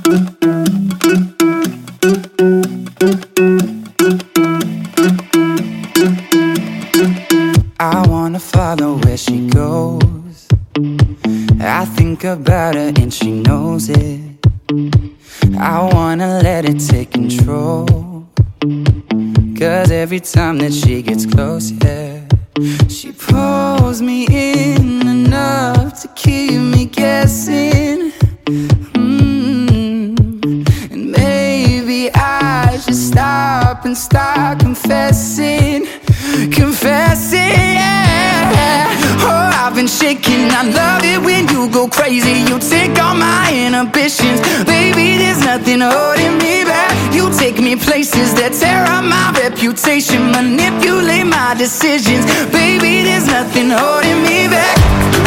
I wanna follow where she goes. I think about her and she knows it. I wanna let it take control, 'cause every time that she gets close, yeah, she pulls me in enough to keep me guessing. And maybe I should stop and start confessing. Yeah. Oh, I've been shaking. I love it when you go crazy. You take all my inhibitions. Baby, there's nothing holding me back. You take me places that tear up my reputation, manipulate my decisions. Baby, there's nothing holding me back.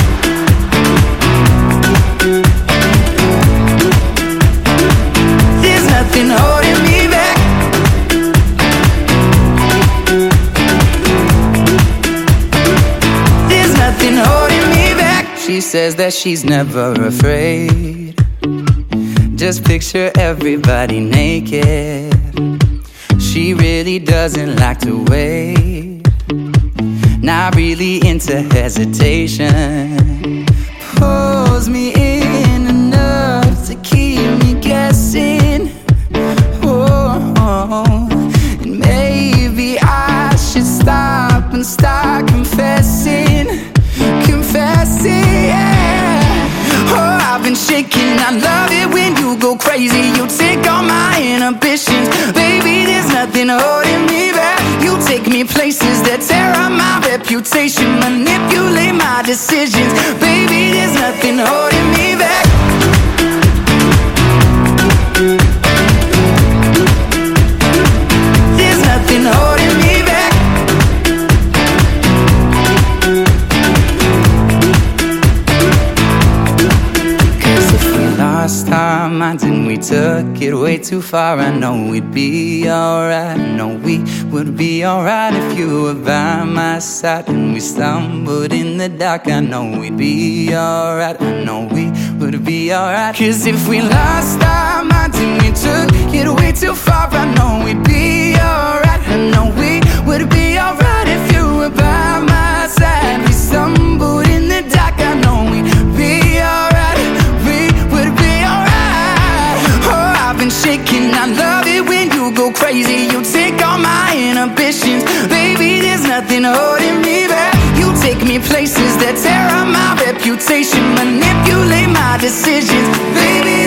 There's nothing holding me back. Holding me back. She says that she's never afraid. Just picture everybody naked. She really doesn't like to wait. Not really into hesitation. Pulls me in enough to keep me guessing. Oh, and maybe I should stop and start confessing. Yeah. Oh, I've been shaking. I love it when you go crazy. You take all my inhibitions. Baby, there's nothing holding me back. You take me places that tear up my reputation, manipulate my decisions. Baby, there's nothing holding me back. There's nothing holding me back. Lost our minds and we took it way too far. I know we'd be alright. I know we would be alright if you were by my side. And we stumbled in the dark. I know we'd be alright. I know we would be alright. 'Cause if we lost our minds and we took it way too far, I know we'd be alright. I know we would be alright if you were by my side. We stumbled in the dark. I know we'd be alright. Shaking. I love it when you go crazy. You take all my inhibitions. Baby, there's nothing holding me back. You take me places that tear up my reputation, manipulate my decisions. Baby,